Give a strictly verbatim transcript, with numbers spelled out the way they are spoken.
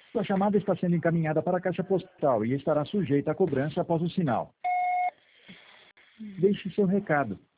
Sua chamada está sendo encaminhada para a caixa postal e estará sujeita a cobrança após o sinal. Deixe seu recado.